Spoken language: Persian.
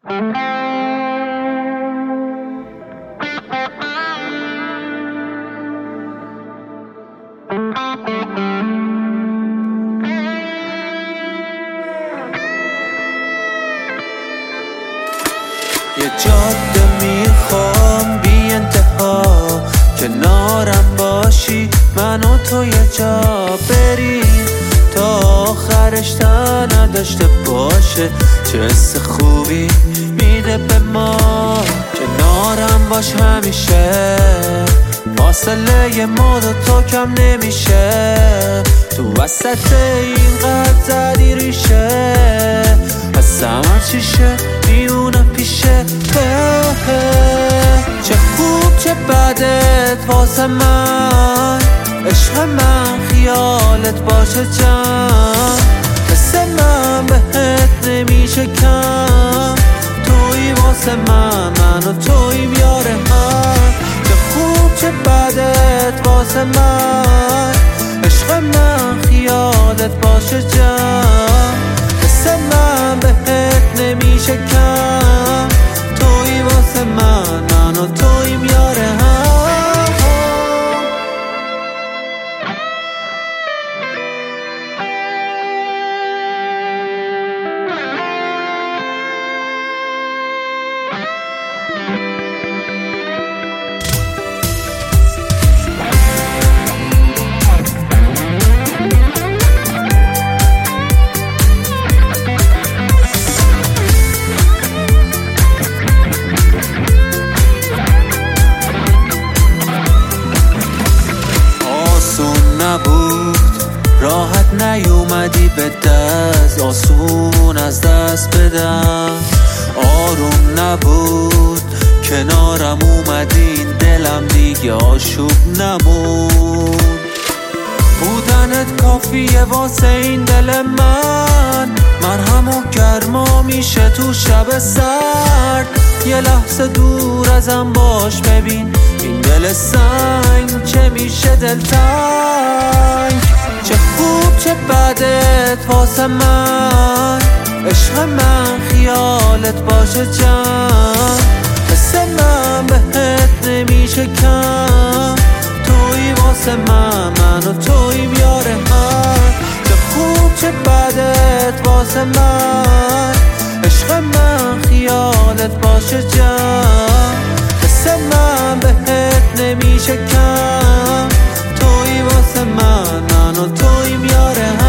یه جاده میخوام بی انتها، کنارم باشی من و تو یه جا بریم تا آخرش تا نداشته باشه. چه حس خوبی میده به ما، کنارم باش همیشه، فاصله ما دو تا کم نمیشه. تو وسط اینقدر زدی ریشه، از همه چیشه میونه پیشه. چه خوب چه بدت واسه من، عشق من خیالت باشه جان. حس من بهت نمیشه کم، توی واسه من و تویم یار هم. چه خوب چه بدت واسه من، عشق من خیالت باشه جان. حس من بهت نمیشه کم، توی واسه من و تویم یار هم. نبود راحت نیومدی به دست، آسون از دست بدم. آروم نبود کنارم اومدین، دلم دیگه آشوب نمون. بودنت کافیه واسه این دل من، مرهم و گرما میشه تو شب سرد. یه لحظه دور ازم باش ببین این دل سنگ چه میشه دلتنگ. چه خوب چه بدت واسه من، عشق من خیالت باشه جان. حس من بهت نمیشه کم، توی واسه من و تویم یار هم. چه خوب چه بدت واسه من، عشق من خیالت باشه جان. حس من بهت نمیشه کم، توی واسه من و تویم یار هم.